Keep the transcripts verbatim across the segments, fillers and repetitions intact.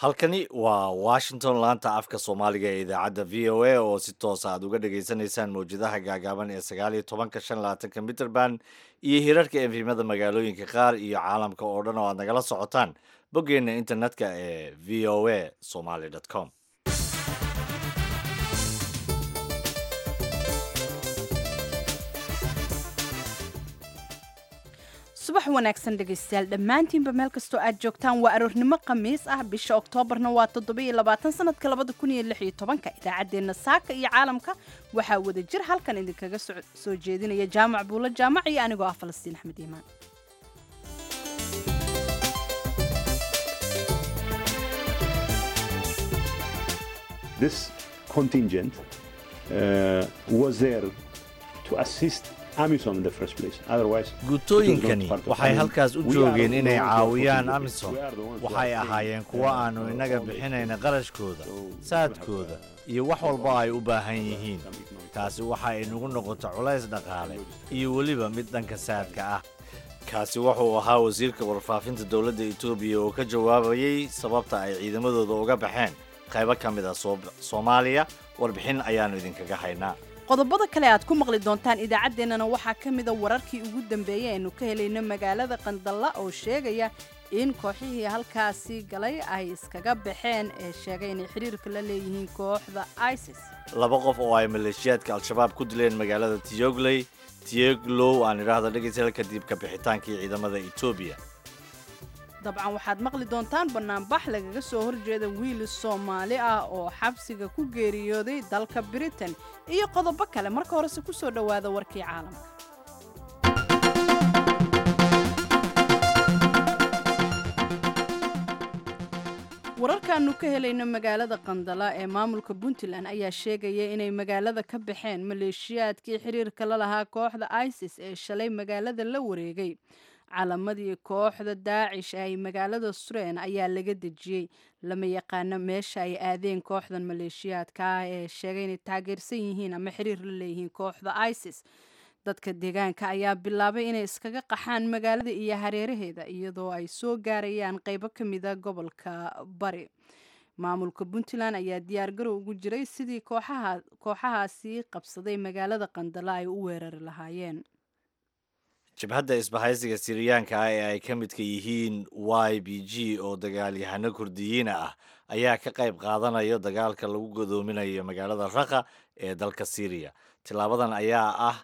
halkani waa washington laanta afka soomaaliga ee idaacadda v o a oo si toosa aad uga dhagaysanaysaan mawjadaha gaagaaban ee sagaal iyo tobanka shan labaatanka mitrband iyo hirarka efimada magaalooyinka qaar iyo caalamka oo dhan oo aad nagala socotaan boggeenna internetka ee v o a somaly com subax wanaagsan dhegaystayaal dhammaantiinba meel kastoo aad joogtaan waa aroornimo khamiis ah bisha oktoobarna waa toddobiyo labaatan sanadka labada kun iyo lix iyo tobanka idaacaddeenna saaka iyo caalamka waxaa wada jir halkan idinkaga soo jeedinaya jaamac buulo jaamac iyo anigoo ah falastiin axmed iimaan This contingent uh, was there to assist AMISOM in the first place. Otherwise, guutooyinkani waxay halkaas u joogeen inay caawiyaan amisom waxay ahaayeen kuwo aanu inaga bixinayna qarashkooda saadkooda iyo wax walba ay u baahan yihiin taasi waxa ay nagu noqoto culays dhaqaale iyo weliba mid dhanka saadka ah kaasi wuxuu ahaa wasiirka warfaafinta dowladda Itoobiya oo ka jawaabayay sababta ay ciidamadooda uga baxeen qaybo ka mid ah Soomaaliya warbixin ayaanu idinkaga haynaa qodobada kale aad ku maqli doontaan idaacaddeenana waxaa ka mida wararkii ugu dambeeyey aynu ka helayno magaalada Qandalla oo sheegaya in kooxihii halkaasi galay ay iskaga baxeen ee sheegay inay xiriirka la leeyihiin kooxda ISIS laba qof oo ay maleeshiyaadka al-shabaab ku dileen magaalada Tiogley Tioglow aan iraahdo dhageystayaal kadib ka bixitaankii ciidamada Itoobiya dabcan waxaad maqli doontaan banaanbax lagaga soo horjeeda wiil Soomaali ah oo xabsiga ku geeriyooday dalka Britain iyo qodobo kale marka horese ku soo dhawaada warkii caalamka wararkaanu ka helayno magaalada Qandalla ee maamulka Puntland ayaa sheegaya inay magaalada ka baxeen maleeshiyaadkii xiriirka la lahaa kooxda ISIS ee shalay magaalada la wareegay calamadii kooxda Daacish ay magaalada Sureen ayaa laga dejiyay lama yaqaano meesha ay aadeen kooxdan maleeshiyaadka ah ee sheegay inay taageersan yihiin ama xiriir la leeyihiin kooxda ISIS dadka deegaanka ayaa bilaabay inay iskaga qaxaan magaalada iyo hareeraheeda iyadoo ay soo gaarayaan qaybo ka mid ah gobolka Bari maamulka Puntland ayaa diyaar garow ugu jiray sidii kooxaha kooxahaasi qabsaday magaalada Qandalla ay u weerari lahaayeen jabhadda isbahaysiga Siriyaanka ah ee ay ka midka yihiin Y B G oo dagaalyahano Kurdiyiin ah ayaa ka qayb qaadanaya dagaalka lagu godoominayo magaalada Raqqa ee dalka Syria tilaabadan ayaa ah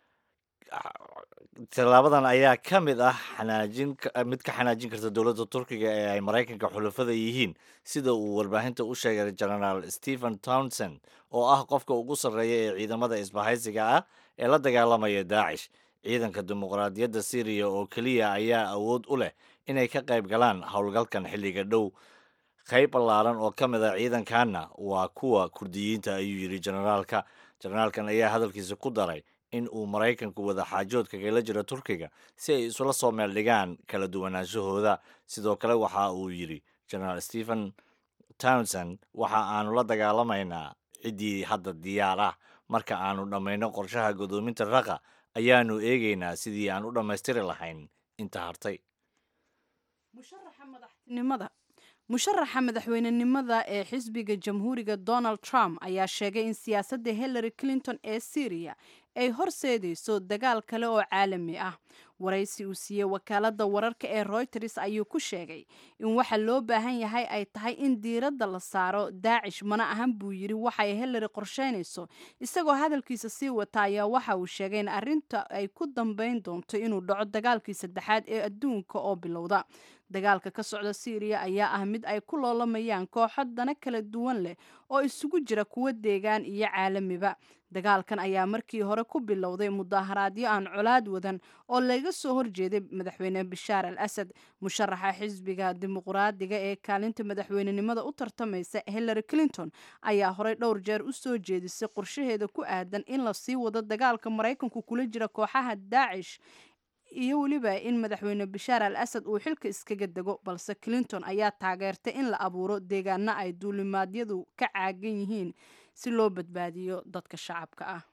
tilaabadan ayaa ka mid ah xanaajin mid ka xanaajin karta dowladda Turkiga ee ay Mareykanka xulafada yihiin sida uu warbaahinta u sheegay General Stephen Townsend oo ah qofka ugu sarreeya ee ciidamada isbahaysiga ah ee la dagaalamaya Daacish ciidanka dimuqraadiyadda Syria oo kaliya ayaa awood u leh inay ka qayb galaan howlgalkan xilliga dhow qayb ballaaran oo ka mid ah ciidankaana waa kuwa Kurdiyiinta ayuu yiri generaalka generaalkan ayaa hadalkiisa ku daray in uu Mareykanku wada xaajood kaga jiro Turkiga si ay isula soo meel dhigaan kala duwanaanshahooda sidoo kale waxa uu yiri General Stephen Townsend waxa aanu la dagaalamaynaa cidii hadda diyaar ah marka aanu dhammayno qorshaha godoominta Raqqa ayaanu eegaynaa sidii aan u dhammaystiri lahayn inta hartay musharaxa madaxtinimada musharaxa madaxweynenimada ee xisbiga jamhuuriga Donald Trump ayaa sheegay in siyaasadda Hillary Clinton ee Syria ay horseedayso dagaal kale oo caalami ah waraysi uu siiyey wakaaladda wararka ee Reuters ayuu ku sheegay in waxa loo baahan yahay ay tahay in diiradda la saaro Daacish mana ahan buu yiri waxa ay Hillary qorsheynayso isagoo hadalkiisa sii wata ayaa waxa uu sheegay in arrinta ay ku dambeyn doonto inuu dhaco dagaalkii saddexaad ee adduunka oo bilowda dagaalka ka socda Syria ayaa ah mid ay ku loolamayaan kooxo dana kala duwan leh oo isugu jira kuwa deegaan iyo caalamiba dagaalkan ayaa markii hore ku bilowday mudaharaadyo aan colaad wadan oo laga soo horjeeday madaxweyne Bashar al-Assad musharaxa xisbiga dimuqraadiga ee kaalinta madaxweynenimada u tartamaysa Hillary Clinton ayaa hore dhowr jeer u soo jeedisay qorshaheeda ku aadan in la sii wado dagaalka Mareykanku kula jira kooxaha Daacish iyo waliba in madaxweyne Bashar al-Assad uu xilka iskaga dago balse Clinton ayaa taageertay in la abuuro deegaano ay duulimaadyadu ka caagan yihiin si loo badbaadiyo dadka shacabka ah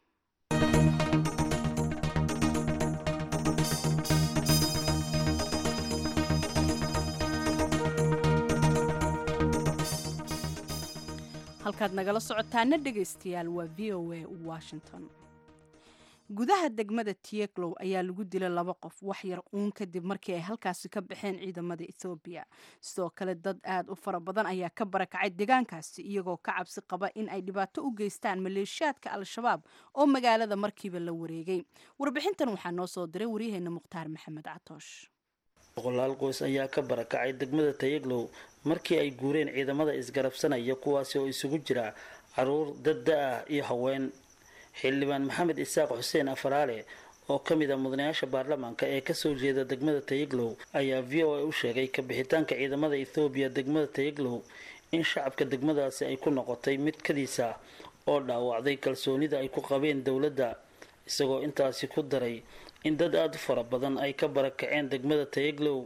halkaad nagala socotaana dhegaystayaal waa v o a washington. gudaha degmada Tieglow ayaa lagu dilay laba qof wax yar uun kadib markii ay halkaasi ka baxeen ciidamada Ethiopia. Sidoo kale dad aad u fara badan ayaa ka barakacay deegaankaasi iyagoo ka cabsi qaba in ay dhibaato u geystaan maleeshiyaadka Al-Shabaab oo magaalada markiiba la wareegay. Warbixintan waxaa noo soo diray wariyaheena Mukhtaar Maxamed Catoosh. boqolaal qoys ayaa ka barakacay degmada Tieglow markii ay guureen ciidamada isgarabsanaya kuwaasi oo isugu jira caruur, dad ah iyo haween. xildhibaan maxamed isaaq xuseen afaraale oo ka mid ah mudanayaasha baarlamaanka ee ka soo jeeda degmada Tieglow ayaa v o a u sheegay ka bixitaanka ciidamada Ethiopia degmada Tieglow in shacabka degmadaasi ay ku noqotay mid kadiisa oo dhaawacday kalsoonida ay ku qabeen dawladda, isagoo intaasi ku daray in dad aad u fara badan ay ka barakaceen degmada Tieglow.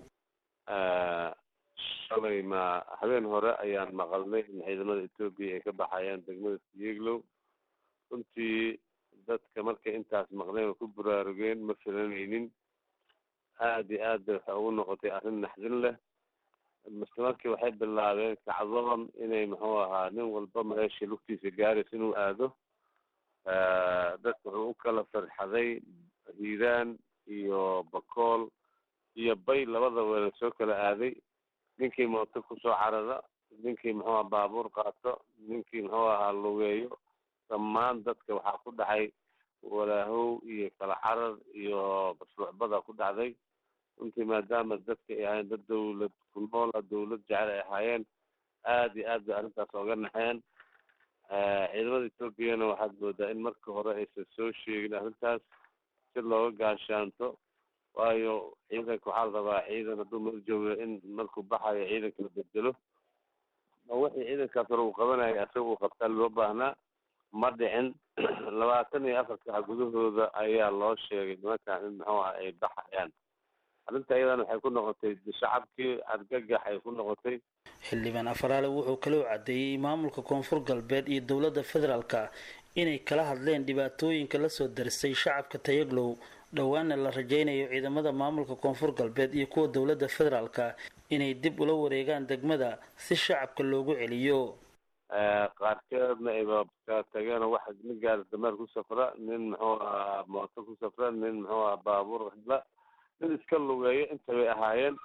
shalay ma habeen hore ayaan maqalnay in ciidamada Ethiopia ay ka baxayaan degmada Tieglow. runtii dadka markay intaas maqleen oo ku buraarugeen ma filanaynin, aad iyo aad bay waxay ugu noqotay arrin naxdin leh. masle markii waxay bilaabeen kacdoon inay muxuu ahaa nin walba meeshii lugtiisa gaarays inuu aado. dadka wuxuu u kala farxaday hiiraan iyo bakool iyo bay labadaba la soo kala aaday. ninkii mooto kusoo carada, ninkii muxuu ahaa baabuur qaato, ninkii muxuu ahaa lugeeyo. dhammaan dadka waxaa ku dhacay walaahow iyo kala carar iyo basruucbada ku dhacday. runtii maadaama dadka ay ahaayeen dad dawlad ku noola dawlad jecel ay ahaayeen, aad iyo aad bay arrintaas oga naxeen. ciidamada Ethiopiana waxaad moodaa in marka hore aysan soo sheegin arrintaas si looga gaashaanto, waayo ciidanka waxaa la rabaa ciidan hadduu meel joogo in markuu baxayo ciidanka la bedelo. wixii ciidankaas hore uu qabanaya asaga uu qabtaa loo baahnaa. ma dhicin. labaatan iyo afar saac gudahooda ayaa loo sheegay nimankan in muxuu ah ay baxayaan. arrinta iyadana waxay ku noqotay shacabkii argagax ay ku noqotay. xildhibaan afaraale wuxuu kaloo cadeeyay maamulka koonfur galbeed iyo dowladda federaalka inay kala hadleen dhibaatooyinka la soo darsay shacabka Tieglow, dhawaana la rajaynayo ciidamada maamulka koonfur galbeed iyo kuwa dowladda federaalka inay dib ula wareegaan degmada si shacabka loogu celiyo. qaarkeedna ayba ka tageen wax nin gaar dameer ku safra, nin muxuu ahaa mooto ku safra, nin muxuu ahaa baabuur hadla, nin iska lugeeyo inta bay ahaayeen.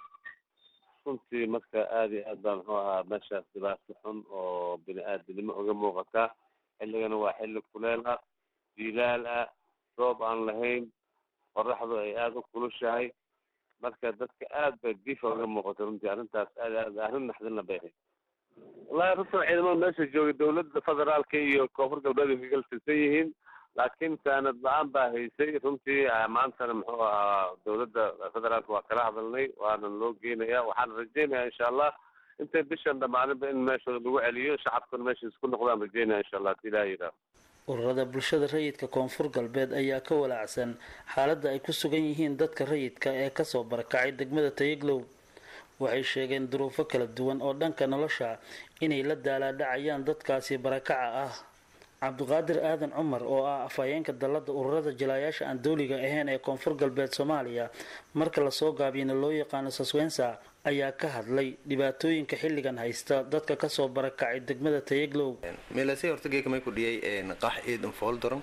runtii marka aad iyo aad baa muxuu ahaa meeshaas dhibaato xun oo bini aadamnimo uga muuqataa. xilligana waa xilli kuleel ah, jilaal ah, roob aan lahayn, qoraxdu ay aada u kulushahay. marka dadka aad bay difa uga muuqatay. runtii arrintaas aad aad arrin naxdinna bay ahayd. wallahi runtan ciidamada meesha joogay dawladda federaalka iyo koonfur galbeed way kala tirsan yihiin, laakiin saanad la-aan baa haysay. runtii maantana muxuu ahaa dawladda federaalka waa kala hadalnay, waana loo geynayaa. waxaan rajaynayaa insha allah intay bishan dhammaaninba in meeshooda lagu celiyo, shacabkuna meesha isku noqdaan rajaynaya insha allah hadii ilaaha yidhaaho. ururada bulshada rayidka koonfur galbeed ayaa ka walaacsan xaaladda ay ku sugan yihiin dadka rayidka ee kasoo barakacay degmada Tieglow. waxay sheegeen duruufo kala duwan oo dhanka nolosha inay la daalaadhacayaan dadkaasi barakaca ah. cabdiqaadir aadan cumar oo ah afhayeenka dalladda ururada jilaayaasha aan dowliga ahayn ee koonfur galbeed Soomaaliya, marka lasoo gaabiyana loo yaqaano Saswensa, ayaa ka hadlay dhibaatooyinka xilligan haysta dadka kasoo barakacay degmada Tieglow. meelasay horta geeka may ku dhiyay een qax ciidan fool daran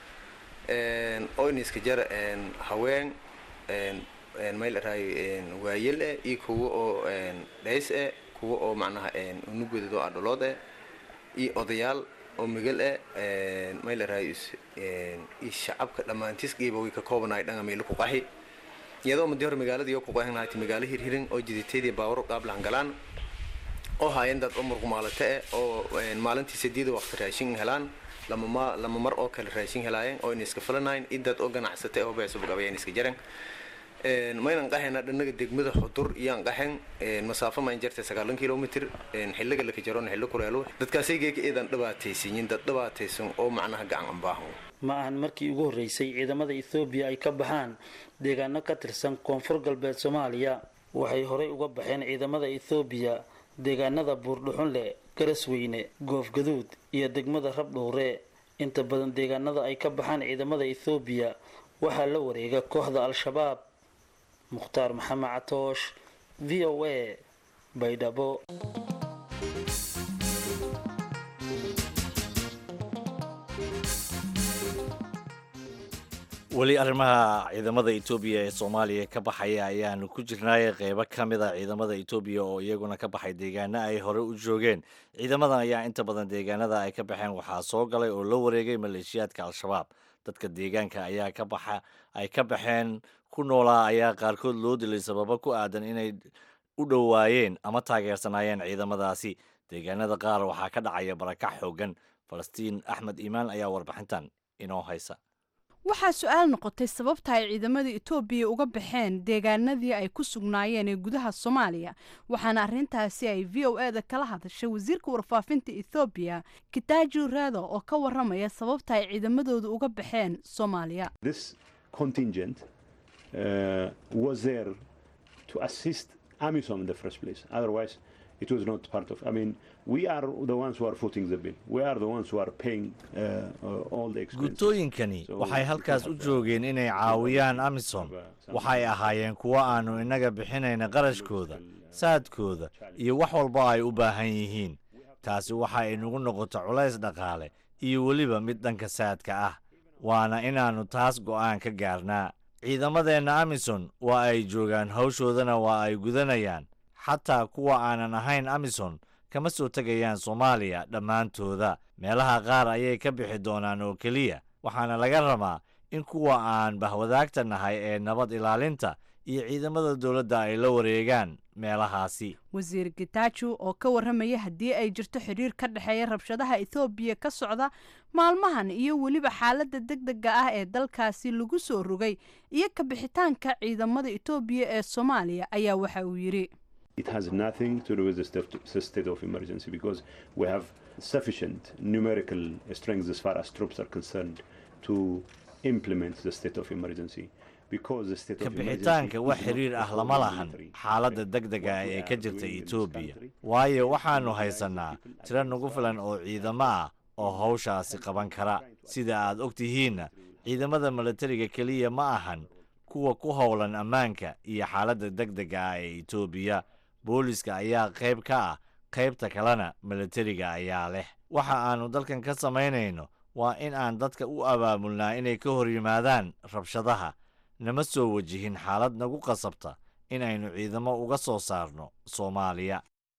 een oo iska jar een haween een een meel raay een waayil ee iyo kuwa oo een dhays ee kuwa oo macnaha een unugudo adolood ee iyo odayaal oo migal ee een meel raay een iyo shacabka dhamaantiis geeba way ka koobnay dhanka meel ku qaxi iyadoo muddo hore magaalada iyo ku qaxnaay magaalo hirhirin oo jiditeedii baawar qaab lahan galaan oo haayeen dad umur ku maalata oo een maalintii sideed waqti raashin helaan lama ma lama mar oo kale raashin helaayeen oo in iska falanayn idad oo ganacsatay oo beesoo gabayeen iska jareen een maynan qaxayna dhanaga degmada xudur iyaan qaxan een masaafo ma injirta sagaal kiiloomitir een xilliga la ka jaroon xilli kuleelo dadkaasay geeka eedan dhibaataysiin dad dhibaataysan oo macnaha gacan aan baahan. ma ahan markii ugu horeysay ciidamada Ethiopia ay ka baxaan deegaano ka tirsan koonfur galbeed Soomaaliya. waxay horey uga baxeen ciidamada Ethiopia deegaanada Buurdhuxunle, Garasweyne, Goofgaduud iyo degmada Rabdhuure. inta badan deegaanada ay ka baxaan ciidamada Ethiopia waxaa la wareega kooxda Al-Shabaab. Mukhtaar Maxamed Catoosh, V O A, Baydhabo. weli arrimaha ciidamada etoobiya ee soomaaliya ka baxaya ayaanu ku jirnaaye qeybo ka mid a ciidamada etoobiya oo iyaguna ka baxay deegaano ay hore u joogeen ciidamadan ayaa inta badan deegaanada ay ka baxeen waxaa soo galay oo la wareegay maleeshiyaadka al-shabaab dadka deegaanka ayaa ka baxa ay ka baxeen ku noolaa ayaa qaarkood loo dilay sababo ku aadan inay u dhowaayeen ama taageersanaayeen ciidamadaasi deegaanada qaar waxaa ka dhacaya barakac xoogan falastiin axmed iimaan ayaa warbixintan inoo haysa waxaa su-aal noqotay sababta ay ciidamada etoobiya uga baxeen deegaanadii ay ku sugnaayeen ee gudaha soomaaliya waxaana arrintaasi ay v o eda kala hadashay wasiirka warfaafinta ethoobiya kitaajo rado oo ka waramaya sababta ay ciidamadooda uga baxeen soomaaliya This contingent uh, was there to assist AMISOM in the first place. Otherwise, it was not part of. I mean, we are the ones who are footing the bill. We are the ones who are paying uh, uh, all the expenses. guutooyinkani waxay halkaas u joogeen inay caawiyaan amisom waxay ahaayeen kuwo aanu inaga bixinayna qarashkooda saadkooda iyo wax walba ay u baahan yihiin taasi waxa inagu noqoto culays dhaqaale iyo weliba mid dhanka saadka ah waana inaannu taas go'aan ka gaarnaa ciidamadeenna amison waa ay joogaan hawshoodana waa ay gudanayaan xataa kuwa aanan ahayn amison kama soo tegayaan soomaaliya dhammaantooda meelaha qaar ayay ka bixi doonaan oo keliya waxaana laga rabaa in kuwa aan bahwadaagta nahay ee nabad ilaalinta iyo ciidamada dowladda ay la wareegaan meelahaasi wasiir kitaajo oo ka waramaya haddii ay jirto xiriir ka dhexeeya rabshadaha ethoobiya ka socda maalmahan iyo weliba xaaladda degdega ah ee dalkaasi lagu soo rogay iyo ka bixitaanka ciidamada etoobiya ee soomaaliya ayaa waxa uu yidhi It has nothing to do with the state, the state of emergency because we have sufficient numerical strength as far as troops are concerned to implement the state of emergency. ka bixitaanka wax xiriir ah lama lahan xaaladda degdega ah ee ka jirta etoobiya waayo waxaannu haysannaa tiro nagu filan oo ciidamo ah oo hawshaasi qaban kara sida aad og tihiinna ciidamada milatariga keliya ma ahan kuwa ku howlan ammaanka iyo xaaladda degdega ah ee etoobiya booliska ayaa qayb ka ah qaybta kalena milatariga ayaa leh waxa aannu dalkan ka samaynayno waa in aan dadka u abaabulnaa inay ka hor yimaadaan rabshadaha nama soo wajihin xaalad nagu qasabta inaynu ciidamo uga soo saarno soomaaliya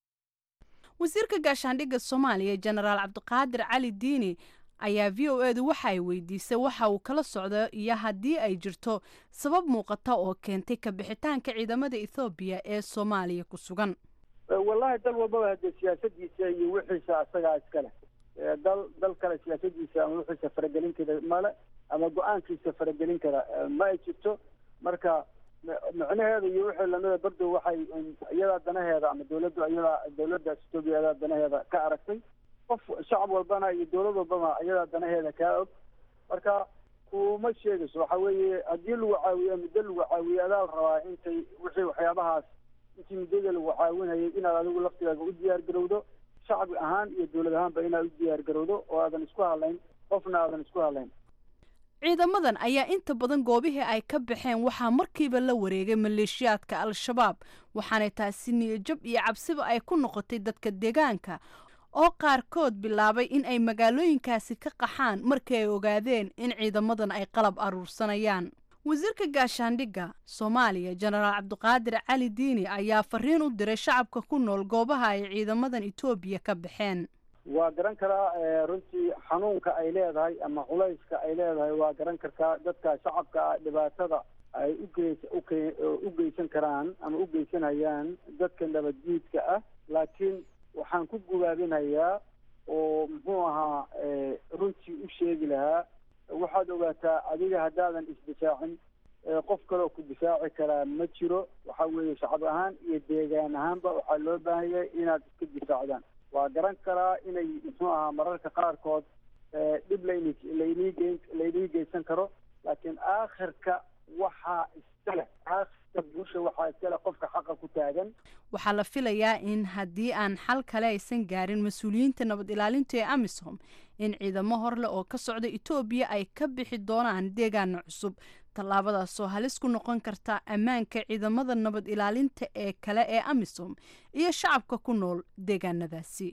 wasiirka gaashaandhigga soomaaliya jenaraal cabdiqaadir cali diini ayaa v o edu waxa ay weydiisay waxa uu kala socdo iyo haddii ay jirto sabab muuqata oo keentay ka bixitaanka ciidamada ethoobiya ee soomaaliya ku sugan wallahi dal walbaba haddee siyaasadiisa iyo wixiisa asagaa iskale dal dal kale siyaasadiisa ama wixiisa faragelin kara male ama go-aankiisa faragelin kara ma ay jirto marka micnaheeda iyo wixii lamida bardow waxay iyadaa danaheeda ama dawladdu iyadaa dawladda etoobiya iyadaa danaheeda ka aragtay qof shacab walbana iyo dawlad walbana iyadaa danaheeda kaa og marka kuma sheegayso waxa weeye haddii lagu caawiyo muddo lagu caawiyo adaa la rabaa intay wixii waxyaabahaas intii muddada lagu caawinayay inaad adigu laftigaaga u diyaar garowdo shacbi ahaan iyo dawlad ahaanba inaad u diyaar garowdo oo aadan isku hadlayn qofna aadan isku hadlayn ciidamadan ayaa inta badan goobihii ay ka baxeen waxaa markiiba la wareegay maleeshiyaadka al-shabaab waxaanay taasi niyajab iyo cabsiba ay ku noqotay dadka deegaanka oo qaarkood bilaabay in ay magaalooyinkaasi ka qaxaan markii ay ogaadeen in ciidamadan ay qalab aruursanayaan wasiirka gaashaandhigga soomaaliya jenaraal cabdiqaadir cali diini ayaa fariin u diray shacabka ku nool goobaha ay ciidamadan etoobiya ka baxeen waa garan karaa runtii xanuunka ay leedahay ama culayska ay leedahay waa garan kartaa dadka shacabka dhibaatada ay ugeys uke u geysan karaan ama u geysanayaan dadka nabaddiidka ah laakiin waxaan ku gubaabinayaa oo muxuu ahaa runtii u sheegi lahaa waxaad ogaataa adiga haddaadan isdifaacin qof kaleo ku difaaci karaa ma jiro waxa weeye shacab ahaan iyo deegaan ahaanba waxaa loo baahan yahay inaad iska difaacdaan waa garan karaa inay muxuu ahaa mararka qaarkood dhib lan laynii laynii geysan karo laakiin aakhirka waxaa iskale aakhirka bulsha waxaa iskale qofka xaqa ku taagan waxaa la filayaa in haddii aan xal kale aysan gaarin mas-uuliyiinta nabad ilaalinta ee amisom in ciidamo horleh oo ka socda etoobiya ay ka bixi doonaan deegaana cusub tallaabadaasoo halis ku noqon karta ammaanka ciidamada nabad ilaalinta ee kale ee amisom iyo shacabka ku nool deegaanadaasi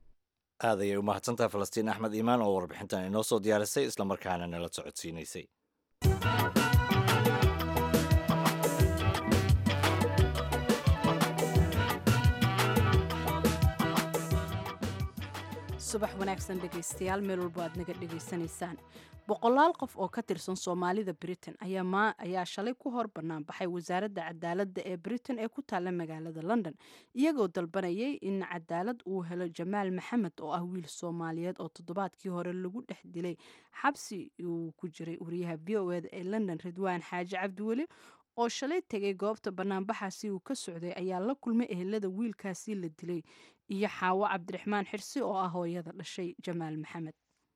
aad ayay u mahadsantahay falastiin axmed iimaan oo warbixintan inoo soo diyaarisay islamarkaana nala socodsiinaysay subax wanaagsan dhegaystayaal meel walba aad naga dhegaysanaysaan boqolaal qof oo ka tirsan soomaalida britain ayaa ayaa shalay ku hor bannaan baxay wasaaradda cadaaladda ee britain ee ku taalla magaalada london iyagoo dalbanayay in cadaalad uu helo jamaal maxamed oo ah wiil soomaaliyeed oo toddobaadkii hore lagu dhex dilay xabsi uu ku jiray wariyaha v o eda ee london ridwaan xaaji cabdiweli oo shalay tegay goobta banaanbaxaasi uu ka socday ayaa la kulmay ehelada wiilkaasi la dilay iyo xaawo cabdiraxmaan xirsi oo ah hooyada dhashay jamaal maxamed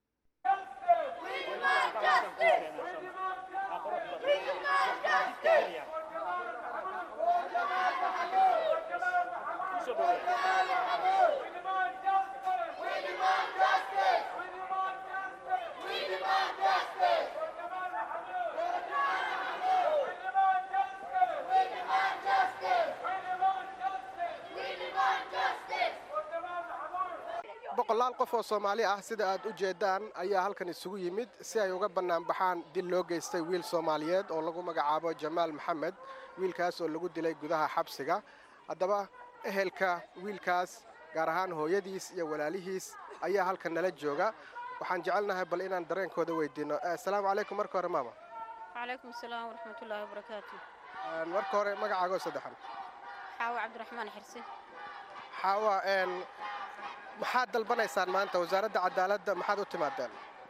boqolaal qof oo Soomaali ah sida aad u jeedaan ayaa halkan isugu yimid si ay uga bannaan baxaan dil loo geystay wiil Soomaaliyeed oo lagu magacaabo Jamaal Maxamed wiilkaas oo lagu dilay gudaha xabsiga haddaba ehelka wiilkaas gaar ahaan hooyadiis iyo walaalihiis ayaa halkan nala jooga waxaan jecelnahay bal inaan dareenkooda weydiino assalaamu calaykum marka hore maama وعليكم السلام ورحمة الله وبركاته marka hore magacaaga saddexan حاوى عبد الرحمن حرسي xaawa een maxaad dalbanaysaan maanta wasaaradda cadaaladda maxaad u timaadeen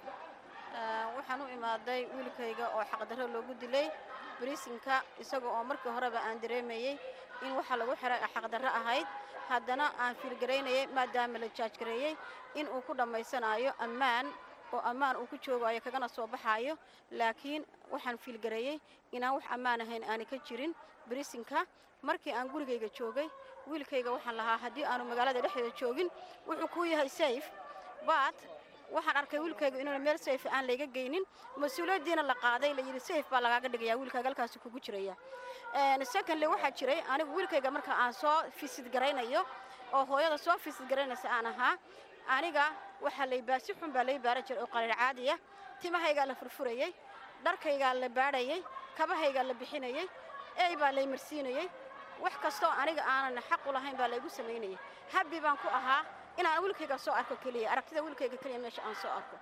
waxaan u imaaday wiilkayga oo xaqdarro loogu dilay bariisinka isaga oo markii horeba aan dareemayay in waxa lagu xiray xaqdarro ahayd haddana aan fiilgaraynayay maadaama la jaajgareeyay in uu ku dhammaysanayo ammaan oo ammaan uu ku joogayo kagana soo baxayo laakiin waxaan fiilgareeyay inaan wax ammaan ahayn aan ka jirin bariisinka markii aan gurigayga joogay wiilkayga waxaan lahaa haddii aanu magaalada dhexdeeda joogin wuxuu ku yahay safe but waxaan arkay wiilkayga inuu meel safe aan layga geynin mas'uuliyadiina la qaaday la yiri safe baa lagaaga dhigayaa wiilkayga halkaas kugu jiraya een secondly waxa jiray anigu wiilkayga marka aan soo fisid garaynayo oo hooyada soo fisid garaynaysa aan ahaa aniga waxa lay baasi xun baa lay baara jiray oo qaliil caadi ah timahayga la furfurayay dharkayga la baadhayay kabahayga la bixinayay ee baa lay marsiinayay wax kasto aniga aanan xaq u lahayn baa laygu sameeyay habbi baan ku ahaa inaan wiilkayga soo arko kaliya aragtida wiilkayga kaliya meesha aan soo arko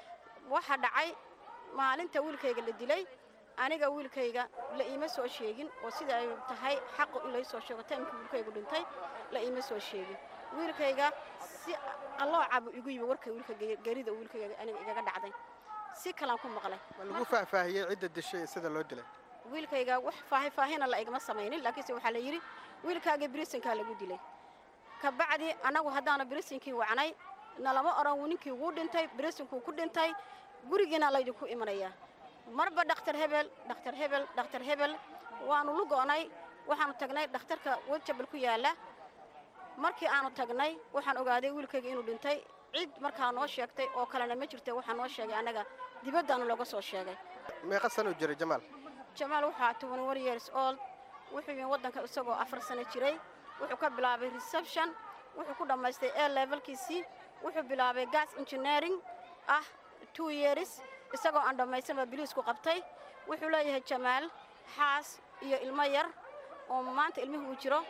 waxa dhacay maalinta wiilkayga la dilay aniga wiilkayga la iima soo sheegin oo sida ay tahay xaq u ilay soo sheego taamka wiilkaygu dhintay la iima soo sheegin wiilkayga si Allah cabo igu yimi warkay wiilkayga geerida wiilkayga aniga iga dhacday si kala ku maqlay lagu faahfaahiyay cidda dishay sida loo dilay wiilkayga wax faahfaahina la igama sameeynin laakiin waxa la yiri wiilkaaga bariisinka lagu dilay ka bacdi anagu hadaana bariisinkii wacnay nalama oran ninkii uu dhintay bariisinku ku dhintay gurigeena la idinku imanaya marba dhakhtar hebel dhakhtar hebel dhakhtar hebel waanu lugoonay waxaanu tagnay dhakhtarka wajabal ku yaala markii aanu tagnay waxaan ogaaday wiilkayga inuu dhintay cid markaa noo sheegtay oo kalena ma jirtay waxaan noo sheegay anaga dibadana looga soo sheegay meeqa sano jiray Jamaal Jamaal waxa twenty-one years old wuxuu yimid wadanka isagoo afar sano jiray wuxuu ka bilaabay reception wuxuu ku dhamaystay A levelkiisii wuxuu bilaabay gas engineering ah two years isagoo aan dhamaysan biliisku qabtay wuxuu leeyahay Jamaal xaas iyo ilmo yar oo maanta ilmuhu uu jiro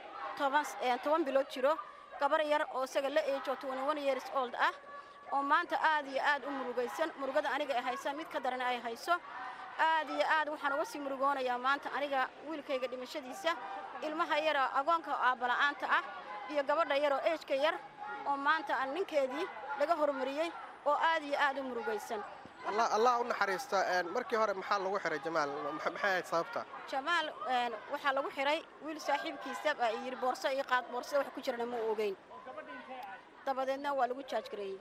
toban bilood jiro gabar yar oo isaga la eejo twenty-one years old ah oo maanta aad iyo aad u murugaysan murugada aniga ay hayso mid ka daran ay hayso aad iyo aad waxaan uga sii murugoonayaa maanta aniga wiilkayga dhimashadiisa ilmaha yar agoonka aabala'aanta ah iyo gabadha yar oo age-ka yar oo maanta aan ninkeedii laga hormariyay oo aad iyo aad u murugaysan Allah Allah u naxariista een markii hore maxaa lagu xiray Jamaal maxay ahayd sababta Jamaal een waxa lagu xiray wiil saaxiibkiisa ah yiri boorso iyo qaad boorso wax ku jirana ma ogeyn dabadeedna waa lagu charge gareeyay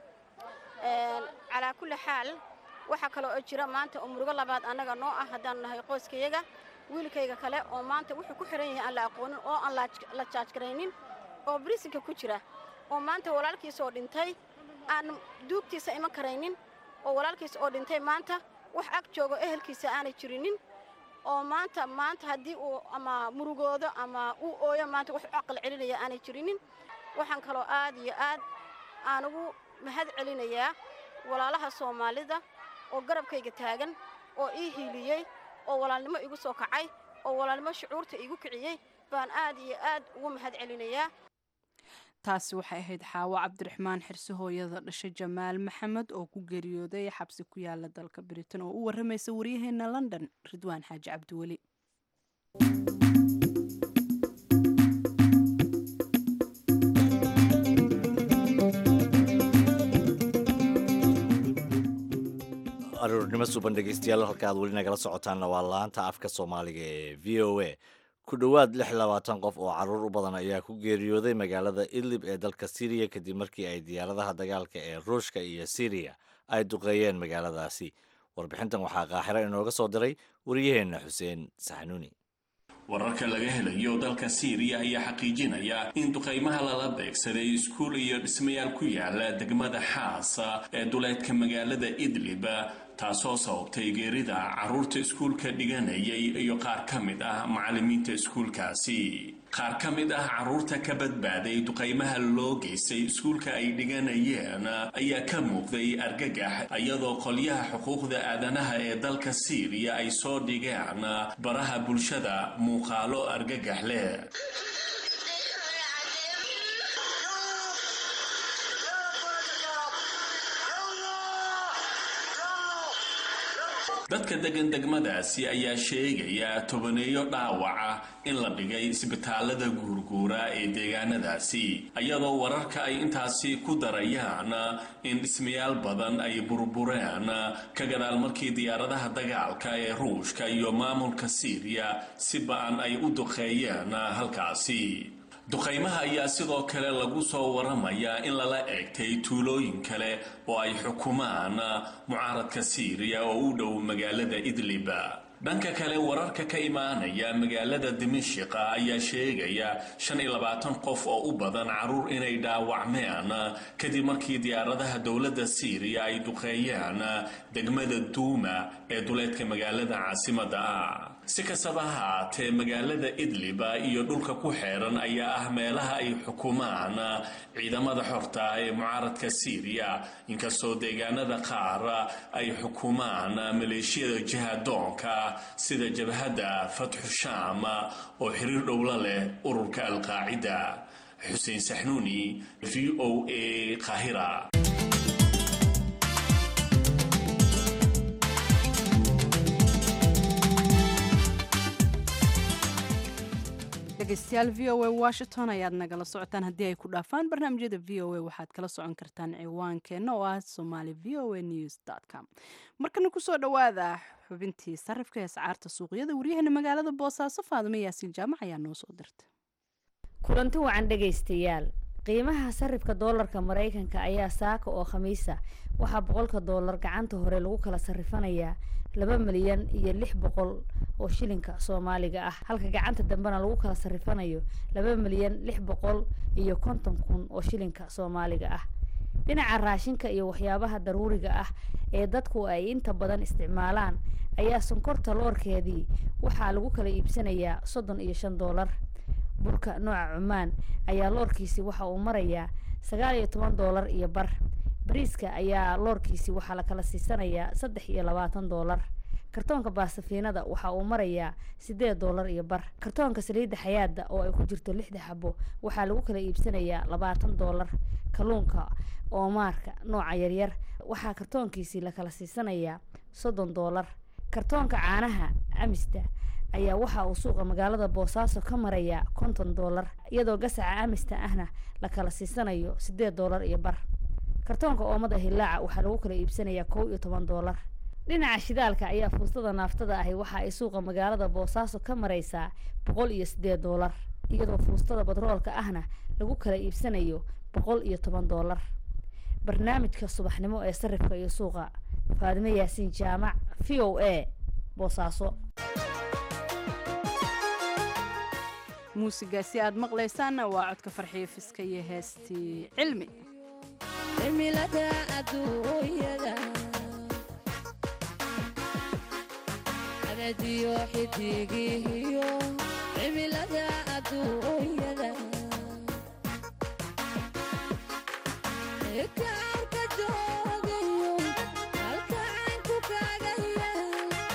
een ala kulli xaal waxa kale oo jira maanta oo murugo labaad anaga noo ah hadaan nahay qoyskayga wiilkayga kale oo maanta wuxuu ku xiran yahay aan la aqoonin oo aan la charge gareynin oo brisinka ku jira oo maanta walaalkiisa oo dhintay aan duugtiisa iman kareynin oo walaalkiisa oo dhintay maanta wax ag joogo ehelkiisa aanay jirinin oo maanta maanta hadii uu ama murugoodo ama uu ooyo maanta wax aqal celinaya aanay jirinin waxaan kale oo aad iyo aad aan ugu mahad celinayaa walaalaha Soomaalida oo garabkayga taagan oo ii hiiliyey oo walaalnimo igu soo kacay oo walaalnimo shucuurta igu kiciyey baan aad iyo aad ugu mahad celinayaa. taasi waxay ahayd Xaawo Cabdiraxmaan Xirsi hooyada dhashay Jamaal Maxamed oo ku geeriyooday xabsi ku yaala dalka Britain oo u waramaysa wariyaheena London Ridwaan Xaaji Cabdiweli. aroornimo suban dhegeystayaal halka aad weli nagala socotaanna waa laanta afka Soomaaliga ee V O A. ku dhowaad lix iyo labaatan qof oo caruur u badan ayaa ku geeriyooday magaalada Idlib ee dalka Syria kadib markii ay diyaaradaha dagaalka ee Ruushka iyo Syria ay duqeeyeen magaaladaasi. warbixintan waxaa Qaahiro inooga soo diray wariyaheena Xuseen Saxnuuni. wararka laga helayo dalka Syria ayaa xaqiijinaya in duqeymaha lala beegsaday iskuul iyo dhismayaal ku yaala degmada Xaasa ee duleedka magaalada Idlib taasoo sababtay geerida caruurta iskuulka dhiganayay iyo qaar ka mid ah macallimiinta iskuulkaasi. qaar ka mid ah caruurta ka badbaaday duqeymaha loo geystay iskuulka ay dhiganayeen ayaa ka muuqday argagax iyadoo qolyaha xuquuqda aadanaha ee dalka Syria ay soo dhigeen baraha bulshada muuqaalo argagax leh. dadka degan degmadaasi ayaa sheegaya tobaneeyo dhaawaca in la dhigay isbitaalada guurguura ee deegaanadaasi iyadoo wararka ay intaasi ku darayaan in dhismayaal badan ay burbureen ka gadaal markii diyaaradaha dagaalka ee Ruushka iyo maamulka Syria si ba'an ay u duqeeyeen halkaasi. duqeymaha ayaa sidoo kale lagu soo waramayaa in lala eegtay tuulooyin kale oo ay xukumaan mucaaradka Syria oo u dhow magaalada Idlib. dhanka kale wararka ka imaanaya magaalada Dimashq ayaa sheegaya shan iyo labaatan qof oo u badan caruur inay dhaawacmeen kadib markii diyaaradaha dowladda Syria ay duqeeyeen degmada Duuma ee duleedka magaalada caasimadda ah. si kastaba ha ahaatee magaalada Idlib iyo dhulka ku xeeran ayaa ah meelaha ay xukumaan ciidamada xorta ee mucaaradka Syria inkastoo deegaanada qaar ay xukumaan maleeshiyada jihadoonka sida jabhadda Fathu Sham oo xiriir dhow la leh ururka Al-Qaacida. Xuseen Saxnuuni, V O A, Qaahira. dhegeystayaal V O A Washington ayaad nagala socotaan. haddii ay ku dhaafaan barnaamijyada V O A waxaad kala socon kartaan ciwaankeenna oo ah somali v o a news dot com. markana kusoo dhawaada xubintii sarifka ee ascaarta suuqyada waryaheena magaalada Boosaaso Faadimo Yaasiin Jaamac ayaa noo soo dirtay. kulanti wacan dhegeystayaal. qiimaha sarifka doolarka Mareykanka ayaa saaka oo Khamiisa waxa boqolka doolar gacanta hore lagu kala sarifanayaa laba milyan iyo lix boqol oo shilinka Soomaaliga ah halka gacanta dambena lagu kala sarifanayo laba milyan lix boqol iyo konton kun oo shilinka Soomaaliga ah. dhinaca raashinka iyo waxyaabaha daruuriga ah ee dadku ay inta badan isticmaalaan ayaa sonkorta loorkeedii waxa lagu kala iibsanayaa soddon iyo shan doolar. burka nooca Cumaan ayaa loorkiisi waxa uu marayaa sagaal iyo toban doolar iyo bar. bariiska ayaa loorkiisi waxa la kala siisanayaa saddex iyo labaatan doolar. kartoonka baasafiinada waxa uu marayaa siddeed doolar iyo bar. kartoonka saliidda xayaada oo ay ku jirto lix xabo waxa lagu kala iibsanayaa labaatan doolar. kalluunka oomaarka nooca yaryar waxa kartoonkiisi la kala siisanayaa soddon doolar. kartoonka caanaha Amista ayaa waxa uu suuqa magaalada Boosaaso ka maraya konton doolar iyadoo gasaca Amista ahna la kala siisanayo siddeed doolar iyo bar. kartoonka oomada Hilaaca waxa lagu kala iibsanayaa kow iyo toban doolar. dhinaca shidaalka ayaa fursada naaftada ah waxa ay suuqa magaalada Boosaaso ka maraysaa boqol iyo siddeed doolar iyadoo fursada batroolka ahna lagu kala iibsanayo boqol iyo toban doolar. barnaamijka subaxnimo ee sarifka iyo suuqa Faadimo Yaasiin Jaamac, V O A, Boosaaso. muusigaasi aad maqlaysaana waa codka Farxiyo Fiska iyo heestii Cilmi. cimilada adduunyada anadiyo xidigiyo cimilada adduunyada kaarka joogayo halka caynku kaagaya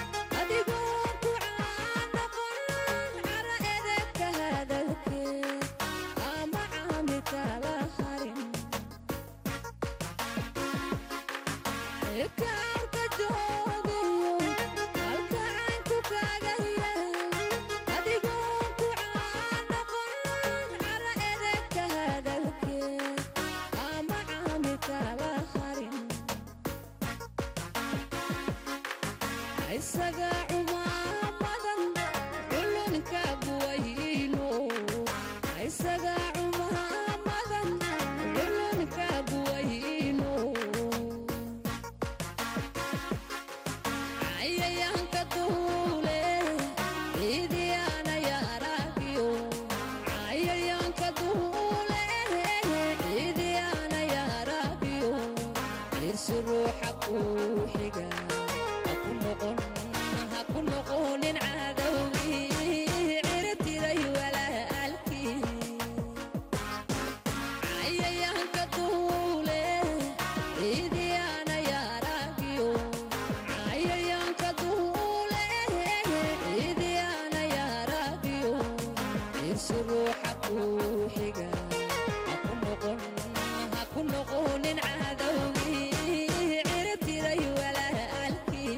ciirsi ruuxa kuu xiga haku noqon haku noqonin cadowgii ciribtiray walaalkii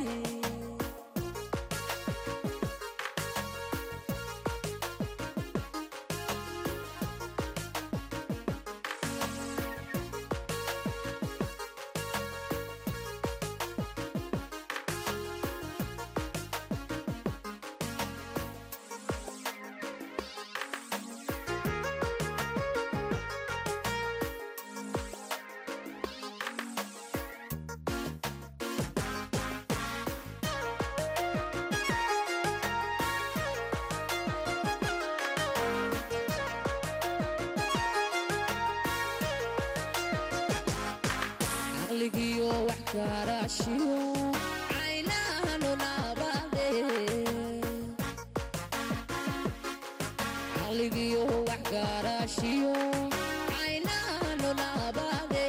caqligiyo wax garaashiyo caynahanu nabade caqligiyo wax garaashiyo caynahanu nabade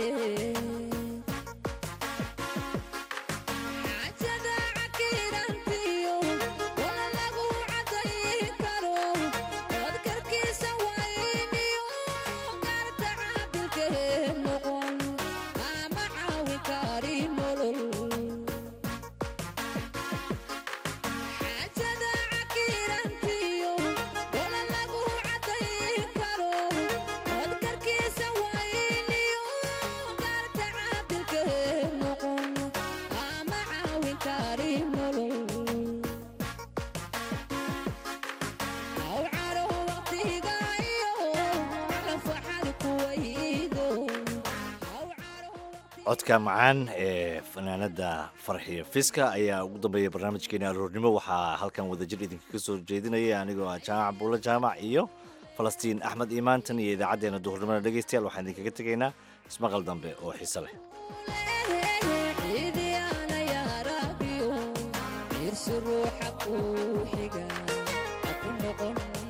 xaajada cakirantiyo wala lagu cadayn karo dadkarkiisa wayniyo garta caadilkee noqon ama caawi kari nolol xaajada cakirantiyo wala lagu cadayn karo dadkarkiisa wayniyo garta caadilkee noqon ama caawi kari nolol aw caro waqtiga iyo calafwaxal kuwaydo codka macaan ee fanaanada farxiyo fiska ayaa ugu dambeeya barnaamijkeena aroornimo waxaa halkan wadajir idinkaga soo jeedinaya anigoo ah jaamac buulo jaamac iyo falastiin axmed iimaantan iyo idaacaddeenna duhurnimada dhegaystayaal waxaan idinkaga tegaynaa ismaqal dambe oo xiise leh ciidiyaana yaarabiyo ciirsi ruuxa kuu xiga haku noqon